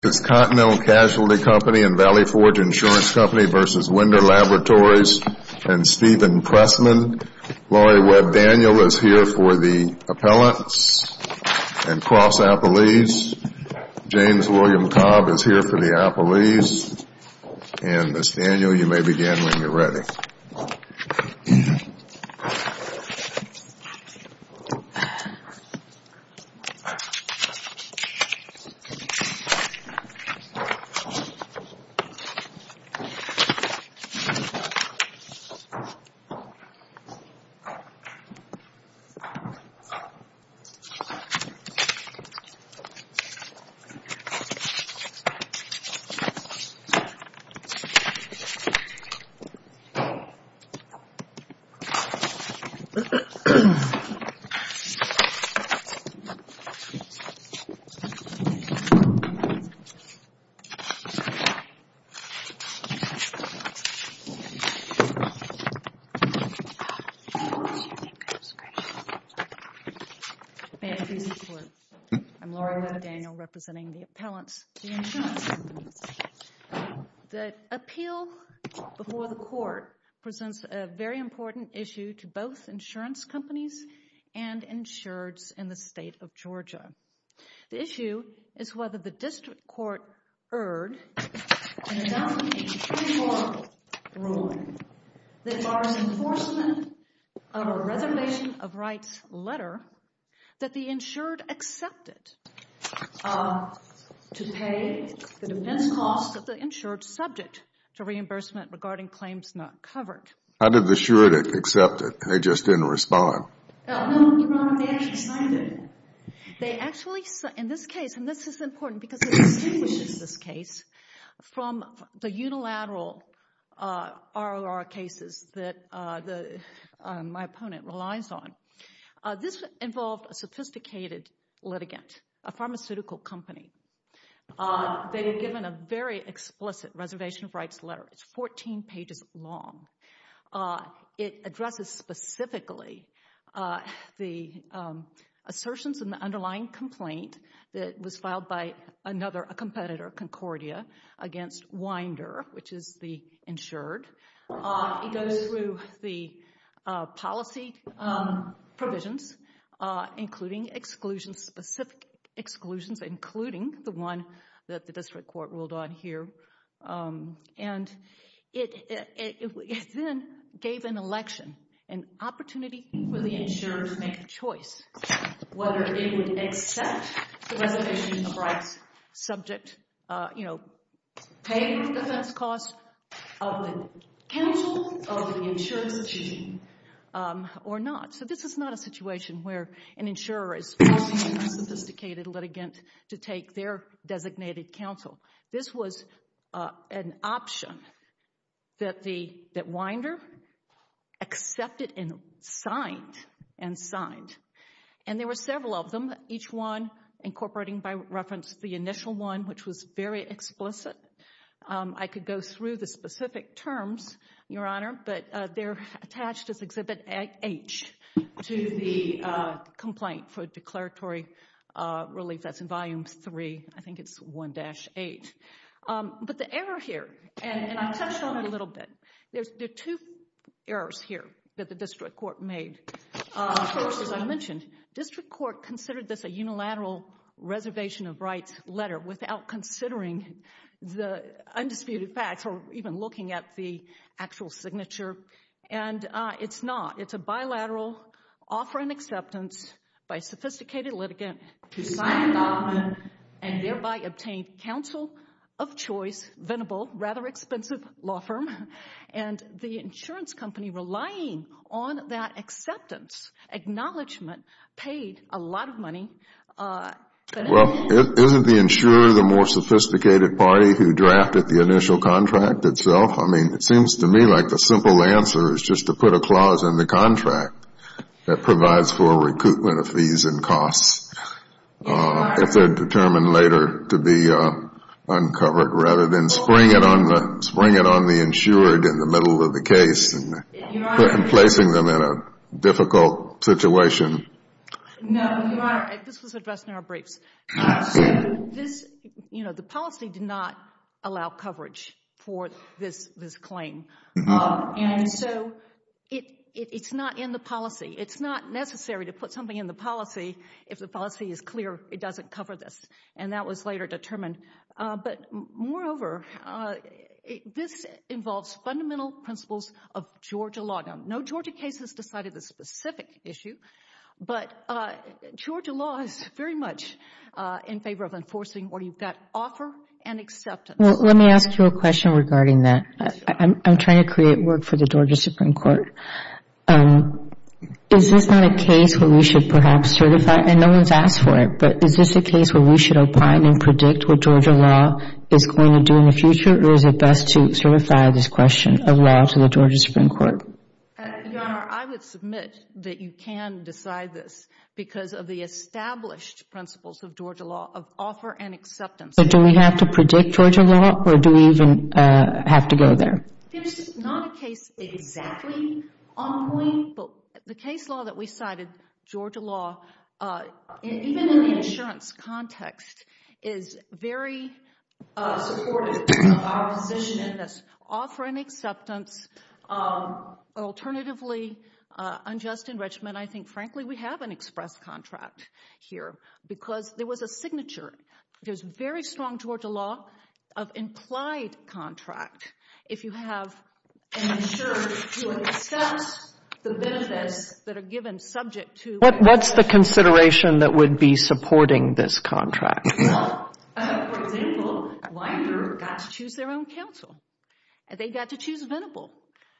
This is Continental Casualty Company and Valley Forge Insurance Company versus Winder Laboratories and Stephen Pressman. Laurie Webb Daniel is here for the appellants and cross appellees. James William Cobb is here for the appellees. And Ms. Daniel, you may begin when you're ready. May it please the Court. I'm Laurie Webb Daniel, representing the appellants, the insurance companies. The appeal before the Court presents a very important issue to both insurance companies and insureds in the state of Georgia. The issue is whether the district court erred in adopting a categorical ruling that bars enforcement of a reservation of rights letter that the insured accepted to pay the defense costs of the insured subject to reimbursement regarding claims not covered. How did the insured accept it? They just didn't respond. No, Your Honor, they actually signed it. They actually, in this case, and this is important because it distinguishes this case from the unilateral ROR cases that my opponent relies on. This involved a sophisticated litigant, a pharmaceutical company. They were given a very explicit reservation of rights letter. It's 14 pages long. It addresses specifically the assertions in the underlying complaint that was filed by a competitor, Concordia, against Winder, which is the insured. It goes through the policy provisions, including exclusions, specific exclusions, including the one that the district court ruled on here. And it then gave an election, an opportunity for the insured to make a choice whether it would accept the reservation of rights subject, pay the defense costs of the counsel of the insured's decision or not. So this is not a situation where an insurer is forcing a sophisticated litigant to take their designated counsel. This was an option that Winder accepted and signed. And there were several of them, each one incorporating by reference the initial one, which was very explicit. I could go through the specific terms, Your Honor, but they're attached as Exhibit H to the complaint for declaratory relief. That's in Volume 3. I think it's 1-8. But the error here, and I touched on it a little bit, there are two errors here that the district court made. First, as I mentioned, district court considered this a unilateral reservation of rights letter without considering the undisputed facts or even looking at the actual signature. And it's not. It's a bilateral offer and acceptance by a sophisticated litigant to sign a document and thereby obtain counsel of choice, Venable, rather expensive law firm, and the insurance company relying on that acceptance, acknowledgement, paid a lot of money. Well, isn't the insurer the more sophisticated party who drafted the initial contract itself? I mean, it seems to me like the simple answer is just to put a clause in the contract that provides for recoupment of fees and costs if they're determined later to be uncovered, rather than spring it on the insured in the middle of the case and placing them in a difficult situation. No, Your Honor, this was addressed in our briefs. the policy did not allow coverage for this claim. And so it's not in the policy. It's not necessary to put something in the policy if the policy is clear it doesn't cover this. And that was later determined. But moreover, this involves fundamental principles of Georgia law. Now, no Georgia case has decided the specific issue, but Georgia law is very much in favor of enforcing where you've got offer and acceptance. Well, let me ask you a question regarding that. I'm trying to create work for the Georgia Supreme Court. Is this not a case where we should perhaps certify, and no one's asked for it, but is this a case where we should opine and predict what Georgia law is going to do in the future, or is it best to certify this question of law to the Georgia Supreme Court? Your Honor, I would submit that you can decide this because of the established principles of Georgia law of offer and acceptance. So do we have to predict Georgia law, or do we even have to go there? There's not a case exactly on point, but the case law that we cited, Georgia law, even in the insurance context, is very supportive of our position in this. Offer and acceptance, alternatively, unjust enrichment. I think, frankly, we have an express contract here because there was a signature. There's very strong Georgia law of implied contract. If you have an insured who accepts the benefits that are given subject to... What's the consideration that would be supporting this contract? Well, for example, Winder got to choose their own counsel. They got to choose Venable.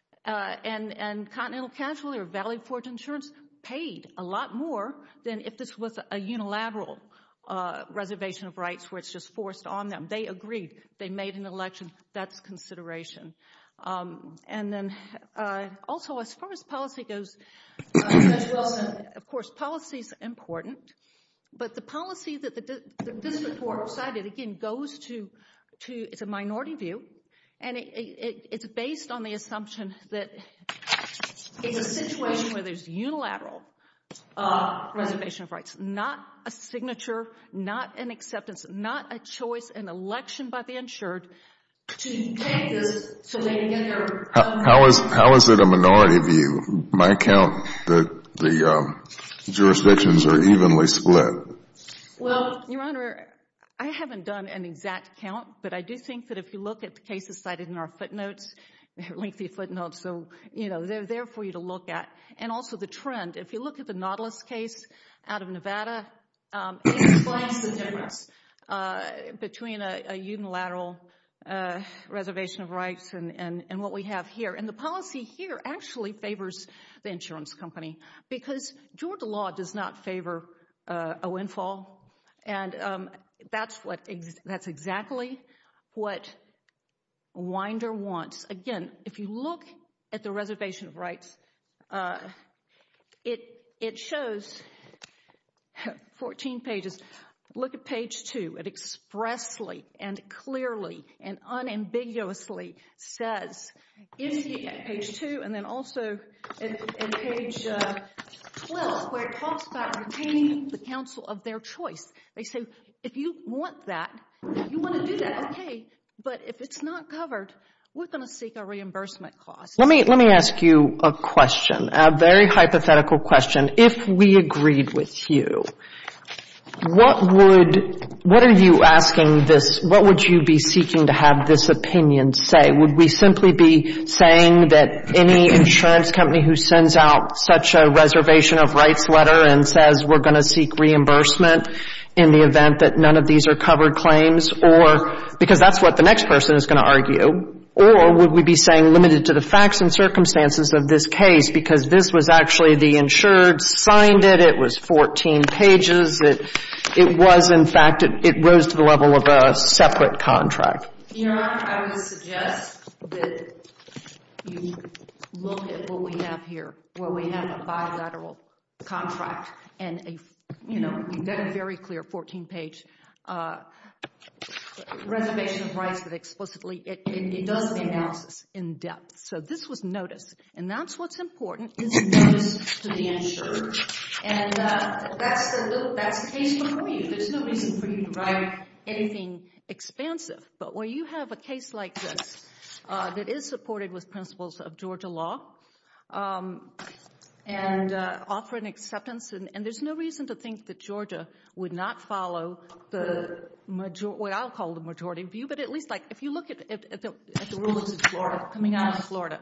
And Continental Casualty or Valley Forge Insurance paid a lot more than if this was a unilateral reservation of rights where it's just forced on them. They agreed. They made an election. That's consideration. And then also, as far as policy goes, Judge Wilson, of course, policy is important, but the policy that the district court cited, again, goes to it's a minority view, and it's based on the assumption that it's a situation where there's unilateral reservation of rights, not a signature, not an acceptance, not a choice, an election by the insured to take this so they can get their... How is it a minority view? My count, the jurisdictions are evenly split. Well, Your Honor, I haven't done an exact count, but I do think that if you look at the cases cited in our footnotes, they're lengthy footnotes, so, they're there for you to look at. And also the trend. If you look at the Nautilus case out of Nevada, it explains the difference between a unilateral reservation of rights and what we have here. And the policy here actually favors the insurance company because Georgia law does not favor a windfall. And that's exactly what Winder wants. Again, if you look at the reservation of rights, it shows 14 pages. Look at page 2. It expressly and clearly and unambiguously says, at page 2, and then also at page 12, where it talks about retaining the counsel of their choice. They say, if you want that, if you want to do that, okay, but if it's not covered, we're going to seek a reimbursement cost. Let me ask you a question, a very hypothetical question. If we agreed with you, what are you asking this, what would you be seeking to have this opinion say? Would we simply be saying that any insurance company who sends out such a reservation of rights letter and says we're going to seek reimbursement in the event that none of these are covered claims, or because that's what the next person is going to argue, or would we be saying limited to the facts and circumstances of this case because this was actually the insured signed it was 14 pages, it was in fact, it rose to the level of a separate contract? Your Honor, I would suggest that you look at what we have here, where we have a bilateral contract and we've got a very clear 14-page reservation of rights that explicitly, it does the analysis in depth. So this was notice, and that's what's important is notice to the insured. And that's the case before you. There's no reason for you to write anything expansive. But where you have a case like this that is supported with principles of Georgia law and offer an acceptance, and there's no reason to think that Georgia would not follow what I'll call the majority view, but at least like if you look at the rules in Florida, coming out of Florida,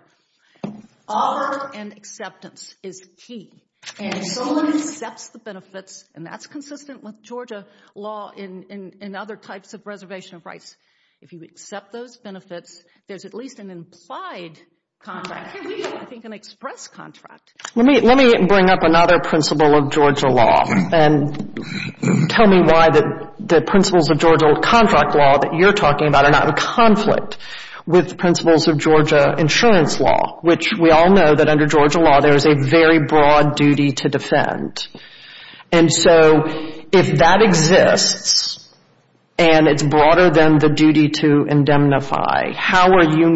offer and acceptance is key. And if someone accepts the benefits, and that's consistent with Georgia law in other types of reservation of rights, if you accept those benefits, there's at least an implied contract. Here we have, I think, an express contract. Let me bring up another principle of Georgia law and tell me why the principles of Georgia contract law that you're talking about are not in conflict with principles of Georgia insurance law, which we all know that under Georgia law there is a very broad duty to defend. And so if that exists and it's broader than the duty to indemnify, how are you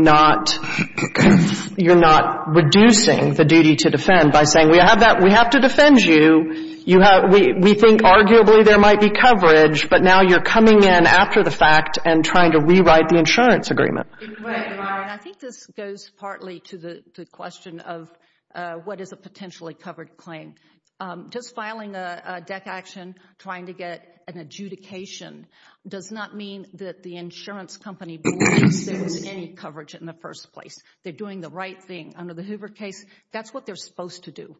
you're not reducing the duty to defend by saying we have to defend you. We think arguably there might be coverage, but now you're coming in after the fact and trying to rewrite the insurance agreement. Right, Your Honor, and I think this goes partly to the question of what is a potentially covered claim. Just filing a DEC action, trying to get an adjudication, does not mean that the insurance company believes there was any coverage in the first place. They're doing the right thing. Under the Hoover case, that's what they're supposed to do,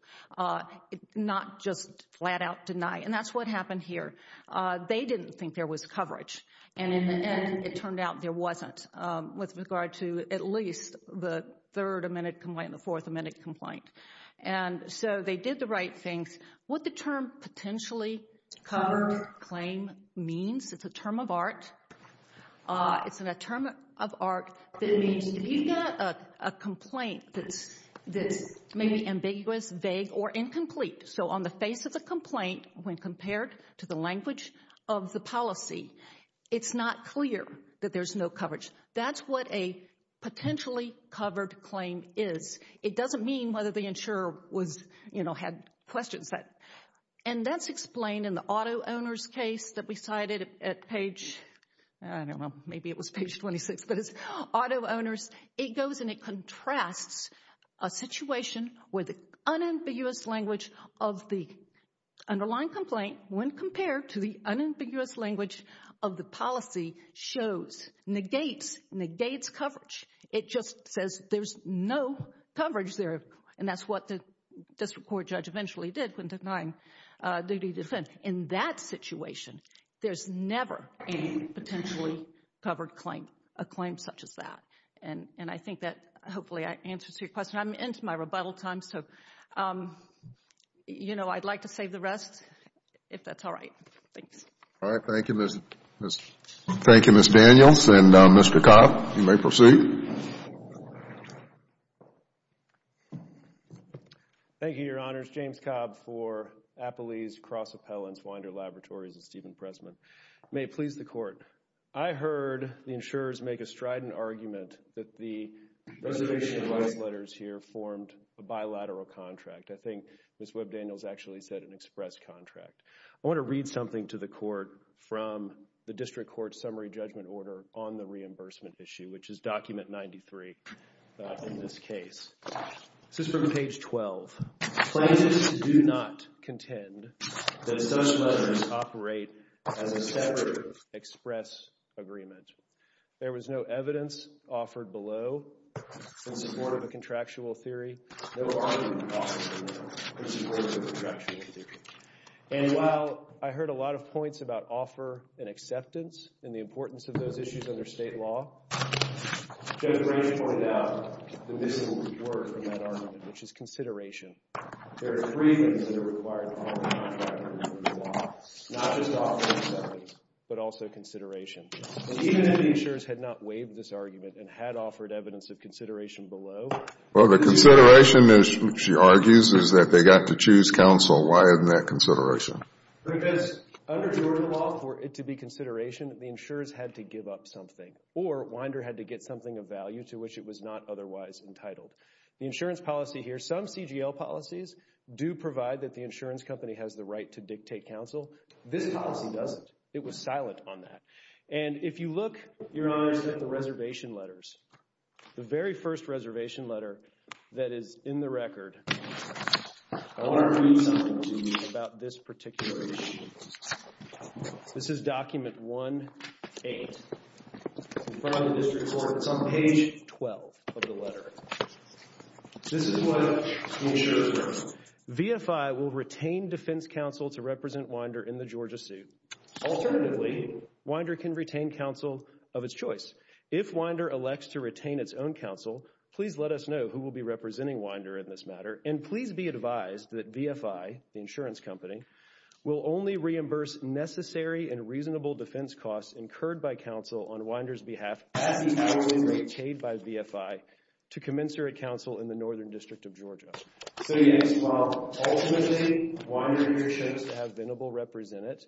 not just flat out deny. And that's what happened here. They didn't think there was coverage. And in the end, it turned out there wasn't, with regard to at least the third amended complaint and the fourth amended complaint. And so they did the right things. What the term potentially covered claim means, it's a term of art. It's a term of art that means if you've got a complaint that's maybe ambiguous, vague, or incomplete, so on the face of the complaint, when compared to the language of the policy, it's not clear that there's no coverage. That's what a potentially covered claim is. It doesn't mean whether the insurer had questions that. And that's explained in the auto owner's case that we cited at page, I don't know, maybe it was page 26, but it's auto owners. It goes and it contrasts a situation where the unambiguous language of the underlying complaint, when compared to the unambiguous language of the policy, negates coverage. It just says there's no coverage there. And that's what the district court judge eventually did when denying duty to defend. In that situation, there's never any potentially covered claim, a claim such as that. And I think that hopefully answers your question. I'm into my rebuttal time, so, I'd like to save the rest, if that's all right. Thanks. All right. Thank you, Ms. Daniels. And Mr. Cobb, you may proceed. Thank you, Your Honors. James Cobb for Appalese Cross Appellants, Winder Laboratories, and Stephen Pressman. May it please the Court. I heard the insurers make a strident argument that the reservation of rights letters here formed a bilateral contract. I think Ms. Webb-Daniels actually said an express contract. I want to read something to the Court from the District Court Summary Judgment Order on the reimbursement issue, which is document 93 in this case. This is from page 12. Plaintiffs do not contend that such letters operate as a separate express agreement. There was no evidence offered below in support of a contractual theory, no argument offered below in support of a contractual theory. And while I heard a lot of points about offer and acceptance and the importance of those issues under state law, Judge Branch pointed out the missing word from that argument, which is consideration. There are three things that are required to follow the contract under the law, not just offer and acceptance, but also consideration. And even if the insurers had not waived this argument and had offered evidence of consideration below. Well, the consideration, as she argues, is that they got to choose counsel. Why isn't that consideration? Because under Georgia law, for it to be consideration, the insurers had to give up something, or Winder had to get something of value to which it was not otherwise entitled. The insurance policy here, some CGL policies do provide that the insurance company has the right to dictate counsel. This policy doesn't. It was silent on that. And if you look, Your Honors, at the reservation letters, the very first reservation letter that is in the record, I want to read something to you about this particular issue. This is document 1-8 in front of the district court. It's on page 12 of the letter. This is what the insurers wrote. VFI will retain defense counsel to represent Winder in the Georgia suit. Alternatively, Winder can retain counsel of its choice. If Winder elects to retain its own counsel, please let us know who will be representing Winder in this matter. And please be advised that VFI, the insurance company, will only reimburse necessary and reasonable defense costs incurred by counsel on Winder's behalf at the hourly rate paid by VFI to commensurate counsel in the Northern District of Georgia. So yes, while ultimately Winder here chose to have Venable represent it,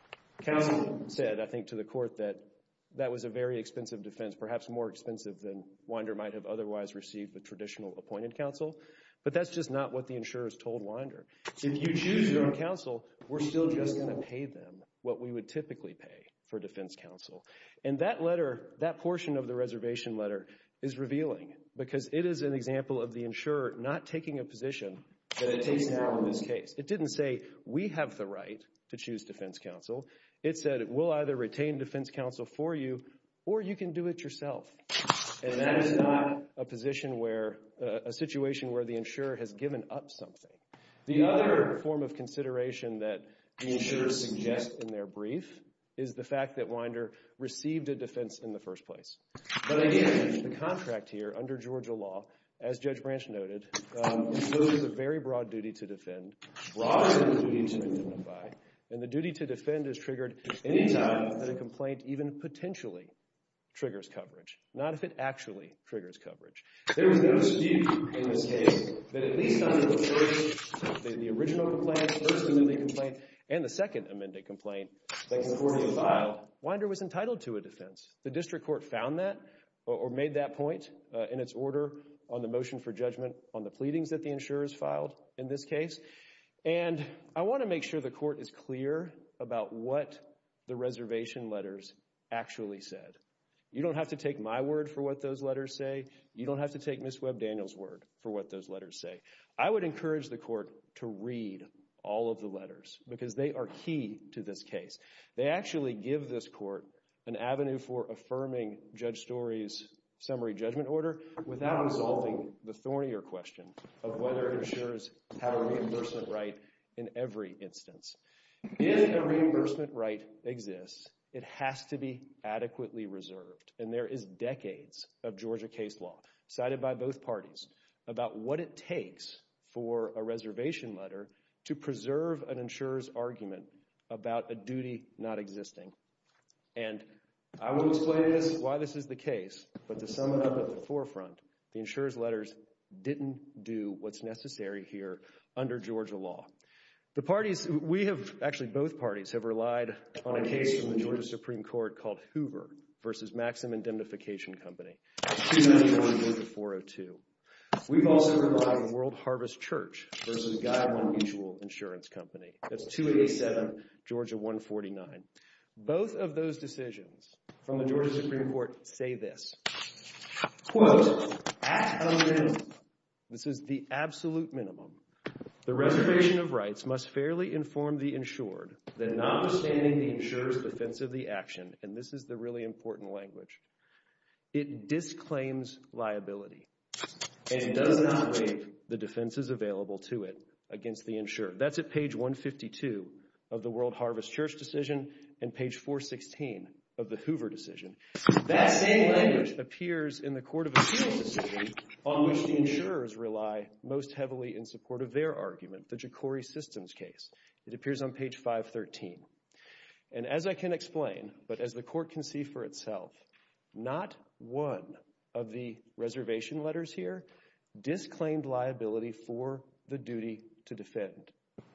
counsel said, I think, to the court that that was a very expensive defense, perhaps more expensive than Winder might have otherwise received with traditional appointed counsel. But that's just not what the insurers told Winder. If you choose your own counsel, we're still just going to pay them what we would typically pay for defense counsel. And that letter, that portion of the reservation letter, is revealing because it is an example of the insurer not taking a position that it takes now in this case. It didn't say, we have the right to choose defense counsel. It said, we'll either retain defense counsel for you or you can do it yourself. And that is not a position where, a situation where the insurer has given up something. The other form of consideration that the insurers suggest in their brief is the fact that Winder received a defense in the first place. But again, the contract here under Georgia law, as Judge Branch noted, imposes a very broad duty to defend, broader than the duty to indemnify. And the duty to defend is triggered any time that a complaint even potentially triggers coverage, not if it actually triggers coverage. There was no dispute in this case that at least under the first, the original complaint, first amended complaint, and the second amended complaint that Concordia filed, Winder was entitled to a defense. The district court found that or made that point in its order on the motion for judgment on the pleadings that the insurers filed in this case. And I want to make sure the court is clear about what the reservation letters actually said. You don't have to take my word for what those letters say. You don't have to take Ms. Webb-Daniels' word for what those letters say. I would encourage the court to read all of the letters because they are key to this case. They actually give this court an avenue for affirming Judge Story's summary judgment order without resolving the thornier question of whether insurers have a reimbursement right in every instance. If a reimbursement right exists, it has to be adequately reserved. And there is decades of Georgia case law cited by both parties about what it takes for a reservation letter to preserve an insurer's argument about a duty not existing. And I will explain why this is the case, but to sum it up at the forefront, the insurer's letters didn't do what's necessary here under Georgia law. The parties, both parties have relied on a case from the Georgia Supreme Court called Hoover versus Maxim Indemnification Company, 291 Georgia 402. We've also relied on World Harvest Church versus Guide One Mutual Insurance Company. That's 287 Georgia 149. Both of those decisions from the Georgia Supreme Court say this, quote, at a minimum, this is the absolute minimum, the reservation of rights must fairly inform the insured that notwithstanding the insurer's defense of the action, and this is the really important language, it disclaims liability and does not waive the defenses available to it against the insured. That's at page 152 of the World Harvest Church decision and page 416 of the Hoover decision. That same language appears in the Court of Appeals decision on which the insurers rely most heavily in support of their argument, the Jacori Systems case. It appears on page 513. And as I can explain, but as the court can see for itself, not one of the reservation letters here disclaimed liability for the duty to defend.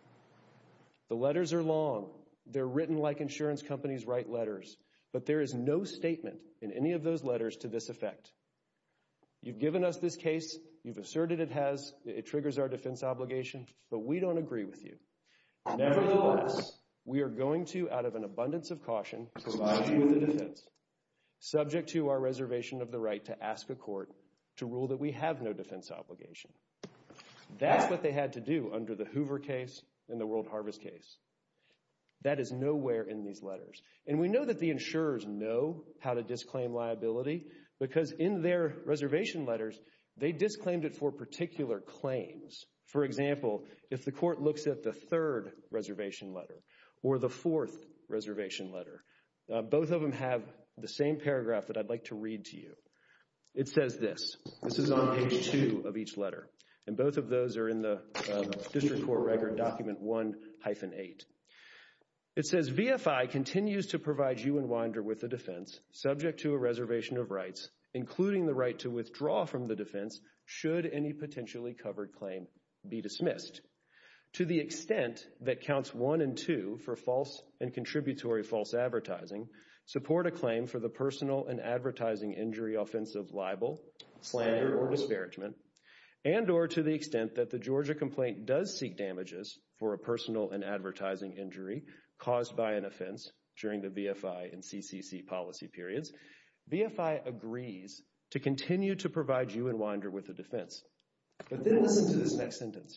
The letters are long. They're written like insurance companies write letters. But there is no statement in any of those letters to this effect. You've given us this case. You've asserted it triggers our defense obligation, but we don't agree with you. Nevertheless, we are going to, out of an abundance of caution, provide you with a defense, subject to our reservation of the right to ask a court to rule that we have no defense obligation. That's what they had to do under the Hoover case and the World Harvest case. That is nowhere in these letters. And we know that the insurers know how to disclaim liability because in their reservation letters, they disclaimed it for particular claims. For example, if the court looks at the third reservation letter or the fourth reservation letter, both of them have the same paragraph that I'd like to read to you. It says this. This is on page 2 of each letter. And both of those are in the District Court Record, Document 1-8. It says, VFI continues to provide you and Winder with a defense subject to a reservation of rights, including the right to withdraw from the defense should any potentially covered claim be dismissed. To the extent that counts 1 and 2 for false and contributory false advertising support a claim for the personal and advertising injury offense of libel, slander, or disparagement, and or to the extent that the Georgia complaint does seek damages for a personal and advertising injury caused by an offense during the VFI and CCC policy periods, VFI agrees to continue to provide you and Winder with a defense. But then listen to this next sentence.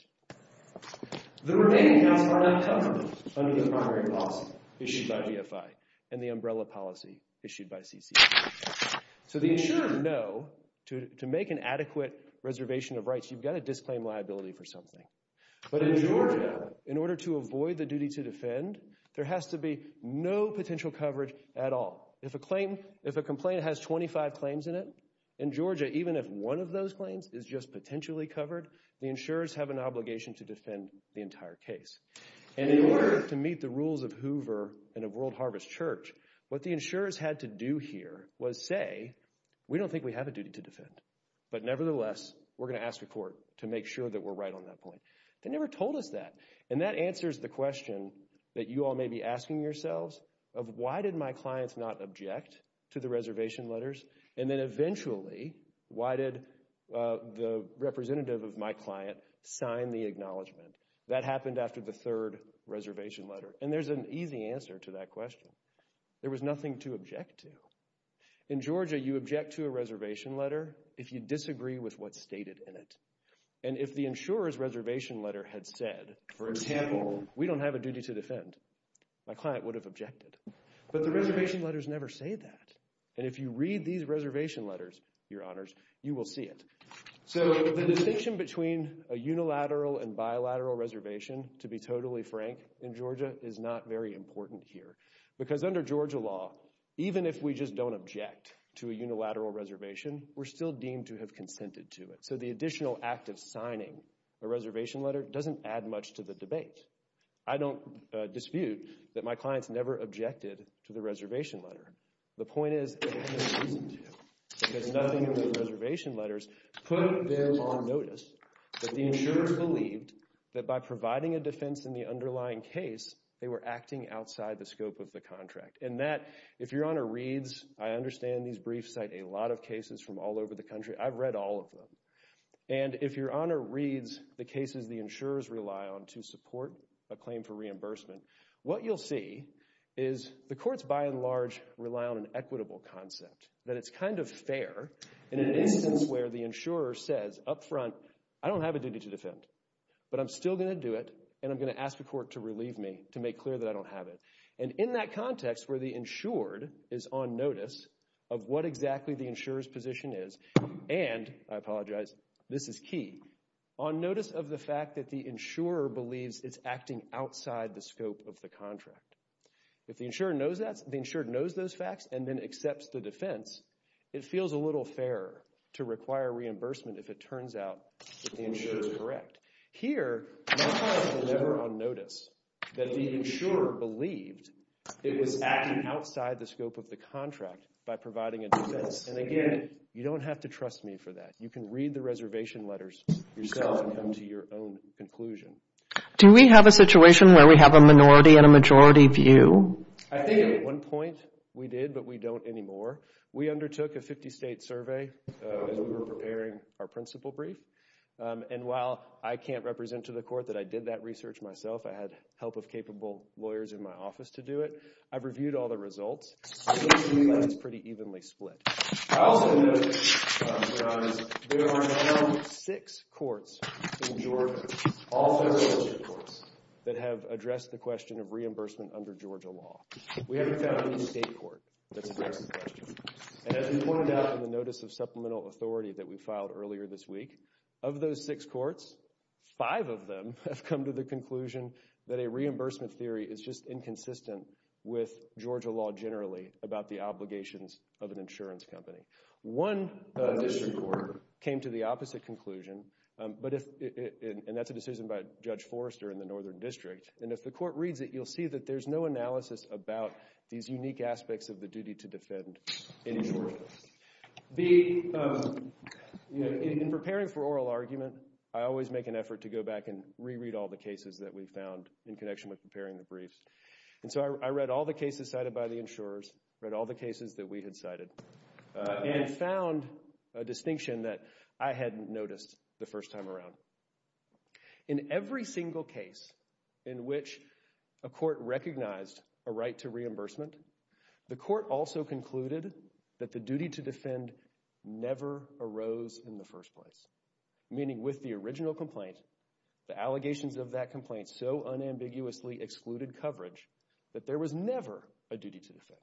The remaining counts are not covered under the primary policy issued by VFI and the umbrella policy issued by CCC. So the insurers know to make an adequate reservation of rights, you've got to disclaim liability for something. But in Georgia, in order to avoid the duty to defend, there has to be no potential coverage at all. If a complaint has 25 claims in it, in Georgia, even if one of those claims is just potentially covered, the insurers have an obligation to defend the entire case. And in order to meet the rules of Hoover and of World Harvest Church, what the insurers had to do here was say, we don't think we have a duty to defend. But nevertheless, we're going to ask a court to make sure that we're right on that point. They never told us that. And that answers the question that you all may be asking yourselves of why did my clients not object to the reservation letters? And then eventually, why did the representative of my client sign the acknowledgement? That happened after the third reservation letter. And there's an easy answer to that question. There was nothing to object to. In Georgia, you object to a reservation letter if you disagree with what's stated in it. And if the insurer's reservation letter had said, for example, we don't have a duty to defend, my client would have objected. But the reservation letters never say that. And if you read these reservation letters, Your Honors, you will see it. So the distinction between a unilateral and bilateral reservation, to be totally frank, in Georgia is not very important here. Because under Georgia law, even if we just don't object to a unilateral reservation, we're still deemed to have consented to it. So the additional act of signing a reservation letter doesn't add much to the debate. I don't dispute that my clients never objected to the reservation letter. The point is, they had no reason to, because nothing in those reservation letters put them on notice that the insurers believed that by providing a defense in the underlying case, they were acting outside the scope of the contract. And that, if Your Honor reads, I understand these briefs cite a lot of cases from all over the country. I've read all of them. And if Your Honor reads the cases the insurers rely on to support a claim for reimbursement, what you'll see is the courts by and large rely on an equitable concept, that it's kind of fair in an instance where the insurer says up front, I don't have a duty to defend, but I'm still going to do it, and I'm going to ask the court to relieve me to make clear that I don't have it. And in that context where the insured is on notice of what exactly the insurer's position is, and, I apologize, this is key, on notice of the fact that the insurer believes it's acting outside the scope of the contract. If the insurer knows that, the insured knows those facts and then accepts the defense, it feels a little fairer to require reimbursement if it turns out that the insurer is correct. Here, my clients were never on notice that the insurer believed it was acting outside the scope of the contract by providing a defense. And again, you don't have to trust me for that. You can read the reservation letters yourself and come to your own conclusion. Do we have a situation where we have a minority and a majority view? I think at one point we did, but we don't anymore. We undertook a 50-state survey as we were preparing our principal brief. And while I can't represent to the court that I did that research myself, I had help of capable lawyers in my office to do it. I've reviewed all the results. It looks to me like it's pretty evenly split. I also note, Your Honors, there are now 6 courts in Georgia, all federal district courts, that have addressed the question of reimbursement under Georgia law. We haven't found any state court that's addressed the question. And as we pointed out in the notice of supplemental authority that we filed earlier this week, of those 6 courts, 5 of them have come to the conclusion that a reimbursement theory is just inconsistent with Georgia law generally about the obligations of an insurance company. One district court came to the opposite conclusion, and that's a decision by Judge Forrester in the Northern District. And if the court reads it, you'll see that there's no analysis about these unique aspects of the duty to defend in Georgia. In preparing for oral argument, I always make an effort to go back and reread all the cases that we found in connection with preparing the briefs. And so I read all the cases cited by the insurers, read all the cases that we had cited, and found a distinction that I hadn't noticed the first time around. In every single case in which a court recognized a right to reimbursement, the court also concluded that the duty to defend never arose in the first place. Meaning with the original complaint, the allegations of that complaint so unambiguously excluded coverage that there was never a duty to defend.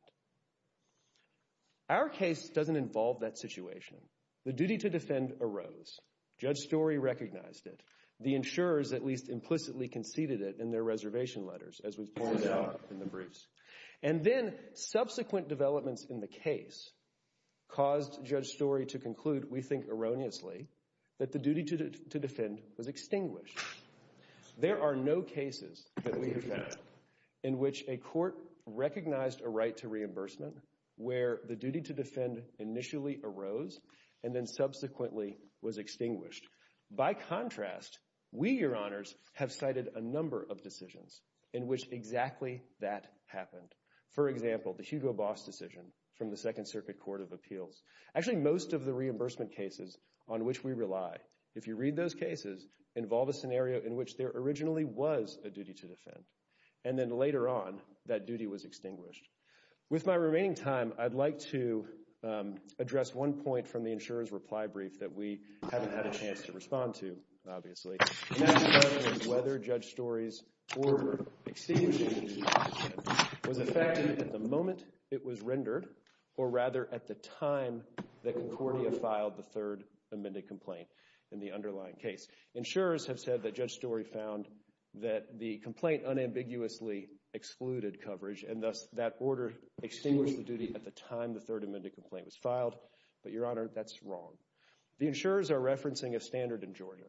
Our case doesn't involve that situation. The duty to defend arose. Judge Story recognized it. The insurers at least implicitly conceded it in their reservation letters, as we've pointed out in the briefs. And then subsequent developments in the case caused Judge Story to conclude, we think erroneously, that the duty to defend was extinguished. There are no cases that we have found in which a court recognized a right to reimbursement where the duty to defend initially arose and then subsequently was extinguished. By contrast, we, Your Honors, have cited a number of decisions in which exactly that happened. For example, the Hugo Boss decision from the Second Circuit Court of Appeals. Actually, most of the reimbursement cases on which we rely, if you read those cases, involve a scenario in which there originally was a duty to defend. And then later on, that duty was extinguished. With my remaining time, I'd like to address one point from the insurer's reply brief that we haven't had a chance to respond to, obviously. And that's the question of whether Judge Story's order extinguishing the duty to defend was effective at the moment it was rendered, or rather at the time that Concordia filed the third amended complaint in the underlying case. Insurers have said that Judge Story found that the complaint unambiguously excluded coverage, and thus that order extinguished the duty at the time the third amended complaint was filed. But, Your Honor, that's wrong. The insurers are referencing a standard in Georgia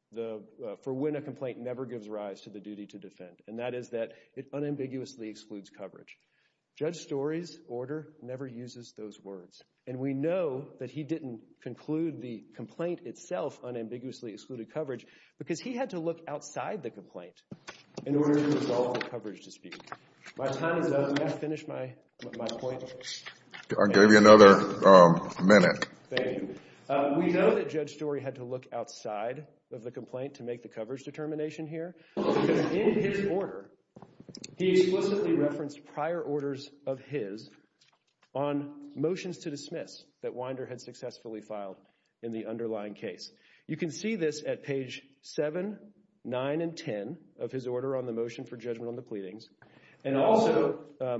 for when a complaint never gives rise to the duty to defend, and that is that it unambiguously excludes coverage. Judge Story's order never uses those words. And we know that he didn't conclude the complaint itself unambiguously excluded coverage because he had to look outside the complaint in order to resolve the coverage dispute. My time is up. May I finish my point? I'll give you another minute. Thank you. We know that Judge Story had to look outside of the complaint to make the coverage determination here because in his order, he explicitly referenced prior orders of his on motions to dismiss that Winder had successfully filed in the underlying case. You can see this at page 7, 9, and 10 of his order on the motion for judgment on the pleadings, and also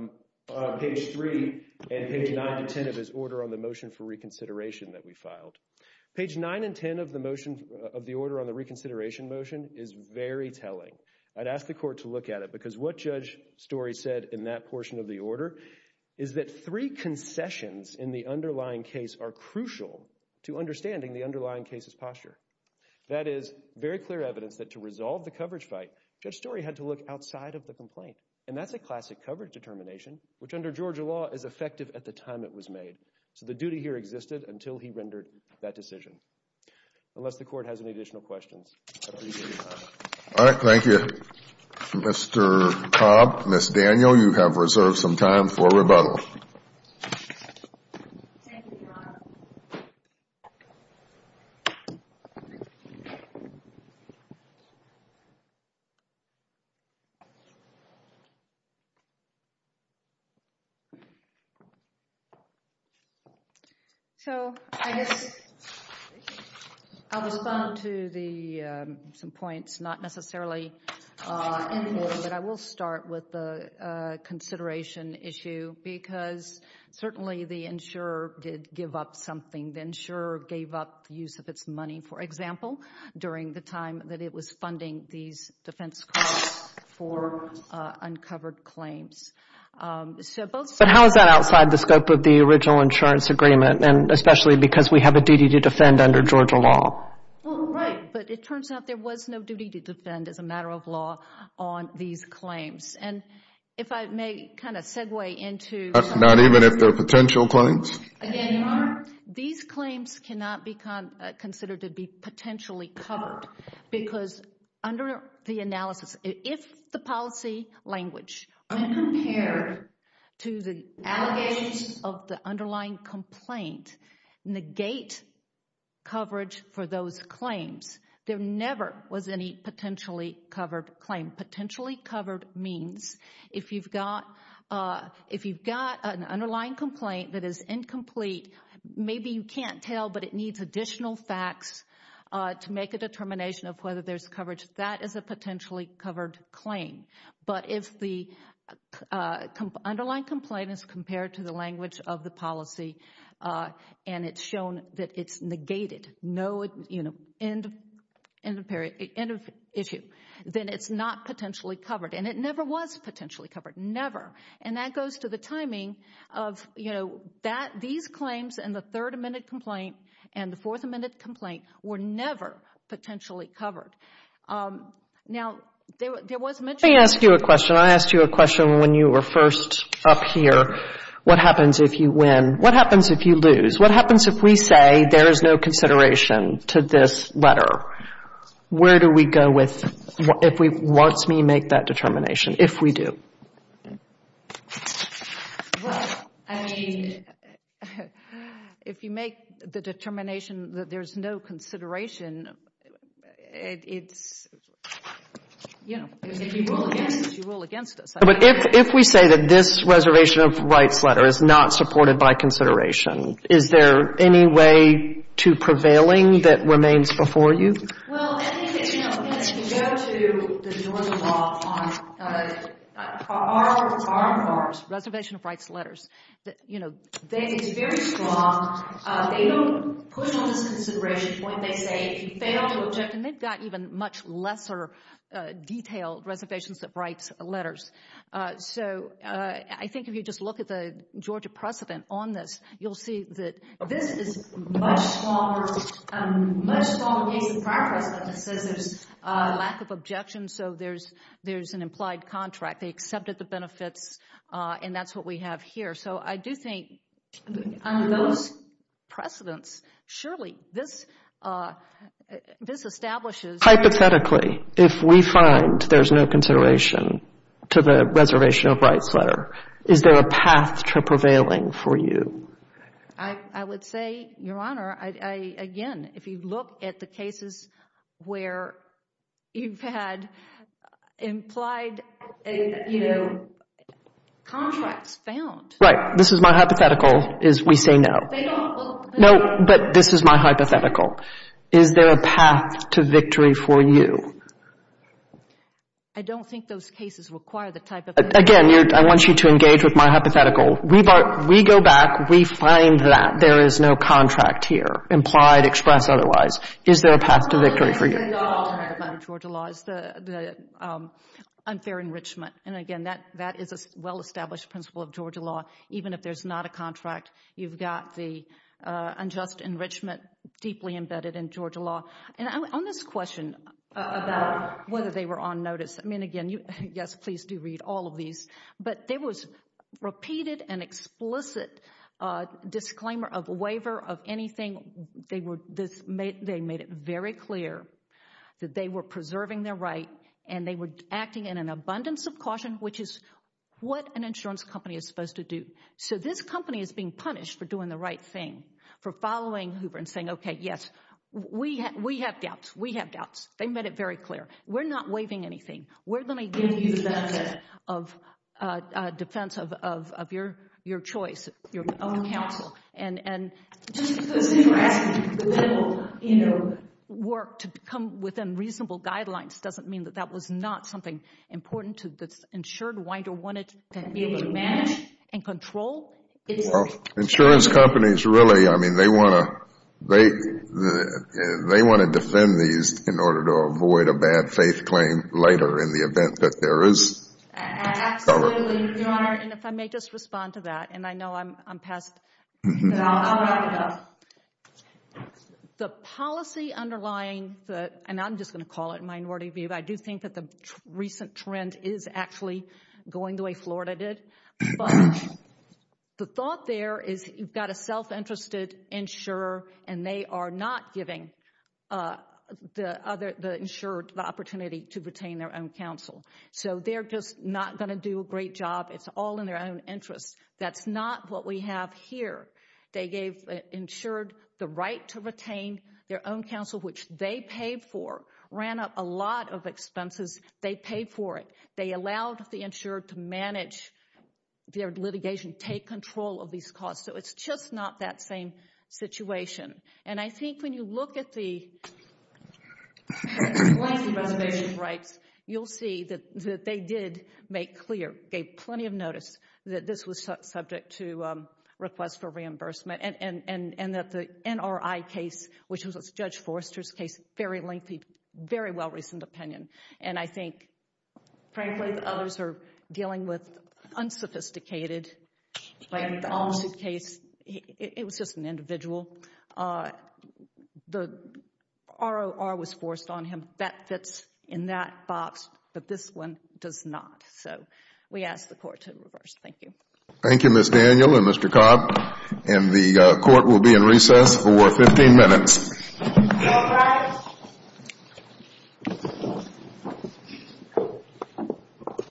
on page 3 and page 9 to 10 of his order on the motion for reconsideration that we filed. Page 9 and 10 of the motion of the order on the reconsideration motion is very telling. I'd ask the court to look at it because what Judge Story said in that portion of the order is that 3 concessions in the underlying case are crucial to understanding the underlying case's posture. That is very clear evidence that to resolve the coverage fight, Judge Story had to look outside of the complaint. And that's a classic coverage determination, which under Georgia law is effective at the time it was made. So the duty here existed until he rendered that decision. Unless the court has any additional questions, I appreciate your time. All right, thank you. Mr. Cobb, Ms. Daniel, you have reserved some time for rebuttal. Thank you, Your Honor. So I guess I'll respond to some points, not necessarily in order, but I will start with the consideration issue because certainly the insurer did give up something. The insurer gave up the use of its money, for example, during the time that it was funding these defense costs for uncovered claims. But how is that outside the scope of the original insurance agreement, and especially because we have a duty to defend under Georgia law? Well, right, but it turns out there was no duty to defend as a matter of law on these claims. And if I may kind of segue into... Not even if they're potential claims? Again, Your Honor, these claims cannot be considered to be potentially covered because under the analysis, if the policy language, when compared to the allegations of the underlying complaint, negate coverage for those claims, there never was any potentially covered claim. Potentially covered means if you've got an underlying complaint that is incomplete, maybe you can't tell, but it needs additional facts to make a determination of whether there's coverage. That is a potentially covered claim. But if the underlying complaint is compared to the language of the policy and it's shown that it's negated, no, end of issue, then it's not potentially covered. And it never was potentially covered, never. And that goes to the timing of, that these claims and the third amended complaint and the fourth amended complaint were never potentially covered. Now, there was mention... Let me ask you a question. I asked you a question when you were first up here. What happens if you win? What happens if you lose? What happens if we say there is no consideration to this letter? Where do we go with, once we make that determination, if we do? Well, I mean, if you make the determination that there's no consideration, it's, if you rule against us, you rule against us. But if we say that this reservation of rights letter is not supported by consideration, is there any way to prevailing that remains before you? Well, I think that, if you go to the Georgia law on our reservation of rights letters, it's very strong. They don't push on this consideration point. They say if you fail to object, and they've got even much lesser detailed reservations of rights letters. So I think if you just look at the Georgia precedent on this, you'll see that this is much stronger case than prior precedent that says there's lack of objection, so there's an implied contract. They accepted the benefits, and that's what we have here. So I do think under those precedents, surely this establishes... Hypothetically, if we find there's no consideration to the reservation of rights letter, is there a path to prevailing for you? I would say, Your Honor, again, if you look at the cases where you've had implied, contracts found. Right. This is my hypothetical, is we say no. They don't. No, but this is my hypothetical. Is there a path to victory for you? I don't think those cases require the type of... Again, I want you to engage with my hypothetical. We go back, we find that there is no contract here, implied, express, otherwise. Is there a path to victory for you? The alternative under Georgia law is the unfair enrichment. And again, that is a well-established principle of Georgia law. Even if there's not a contract, you've got the unjust enrichment deeply embedded in Georgia law. And on this question about whether they were on notice, I mean, again, yes, please do read all of these, but there was repeated and explicit disclaimer of waiver of anything. They made it very clear that they were preserving their right and they were acting in an abundance of caution, which is what an insurance company is supposed to do. So this company is being punished for doing the right thing, for following Hoover and saying, okay, yes, we have doubts. We have doubts. They made it very clear. We're not waiving anything. We're going to give you the benefit of defense of your your choice, your own counsel. And just because they were asking the minimal, work to come within reasonable guidelines doesn't mean that that was not something important to the insured. Winder wanted to be able to manage and control. Well, insurance companies really, I mean, they want to defend these in order to avoid a bad faith claim later in the event that there is Absolutely, Your Honor. And if I may just respond to that, and I know I'm past, but I'll wrap it up. The policy underlying and I'm just going to call it minority view, I do think that the recent trend is actually going the way Florida did. But the thought there is you've got a self-interested insurer, and they are not giving the insured the opportunity to retain their own counsel. So they're just not going to do a great job. It's all in their own interest. That's not what we have here. They gave insured the right to retain their own counsel, which they paid for, ran up a lot of expenses. They paid for it. They allowed the insured to manage their litigation, take control of these costs. So it's just not that same situation. And I think when you look at the lengthy reservation rights, you'll see that they did make clear, gave plenty of notice that this was subject to request for reimbursement, and that the NRI case, which was Judge Forrester's case, very lengthy, very well-reasoned opinion. And I think, frankly, the others are dealing with unsophisticated, like the Almsted case, it was just an individual. The ROR was forced on him. That fits in that box, but this one does not. So we ask the court to reverse. Thank you. Thank you, Ms. Daniel and Mr. Cobb. And the court will be in recess for 15 minutes.